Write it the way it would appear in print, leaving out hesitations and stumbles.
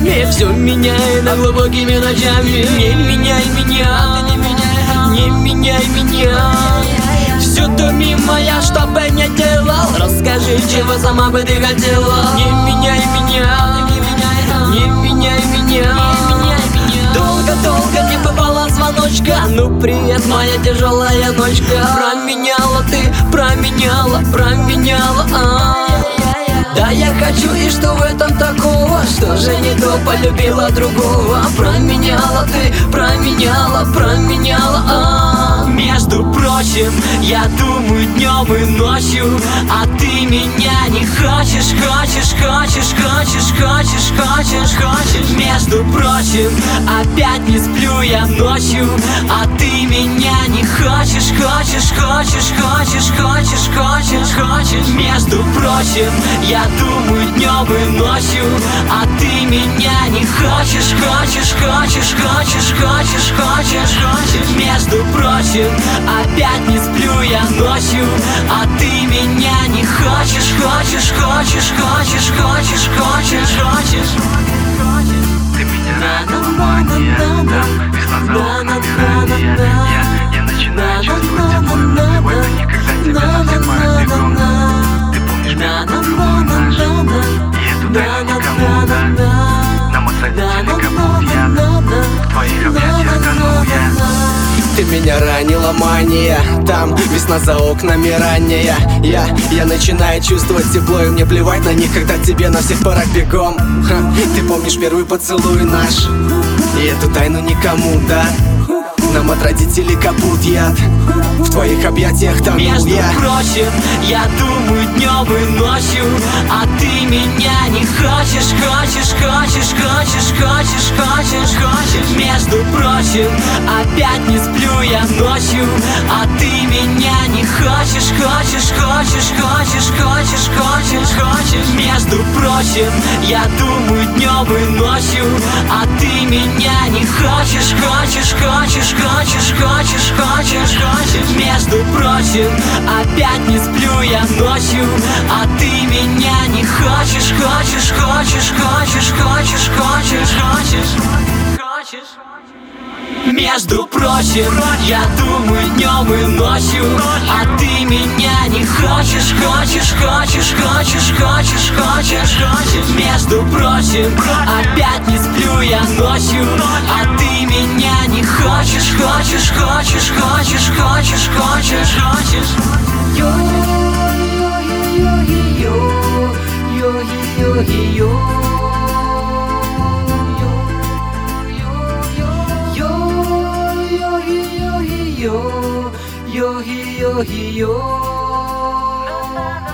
Не все меняй на глубокими ночами. Не меняй меня, не меняй меня. Все то мимо я, что бы не делал. Расскажи, чего сама бы ты хотела. Не меняй меня, не меняй меня. Долго не бывало звоночка. Ну привет, моя тяжелая ночка. Променяла ты, променяла Да я хочу, и что в этом такого? Что же не то полюбила другого? Променяла ты, променяла Между прочим, я думаю днем и ночью, а ты меня не хочешь. Между прочим, опять не сплю я ночью, а ты меня не хочешь. Между прочим, я думаю днем и ночью, а ты меня не хочешь. Между прочим, опять не сплю я ночью, а ты меня не хочешь. Ты меня ранила, мания, там весна за окнами ранняя. Я начинаю чувствовать тепло. Сегодня никогда тебя совсем мой бегом. Ты помнишь первый поцелуй наш, и эту тайну никому, да? Нам осадители капут я, в твоих объятиях тонул я. Ты меня ранила, мания, там весна за окнами ранняя. Я начинаю чувствовать тепло, и мне плевать на них, когда тебе на всех парах бегом. Ты помнишь первый поцелуй наш, и эту тайну никому, да? Нам от родителей капут яд, в твоих объятиях тонул я. Между прочим, я думаю днем и ночью, а ты меня не хочешь. Между прочим, опять не сплю я ночью, а ты меня не хочешь. Между прочим, я думаю днем и ночью, а ты меня не хочешь. Между прочим, опять не сплю я ночью, а ты меня не хочешь. Между прочим, я думаю днем и ночью, а ты меня не хочешь. Между прочим, опять не сплю я ночью, а ты меня не хочешь. Yo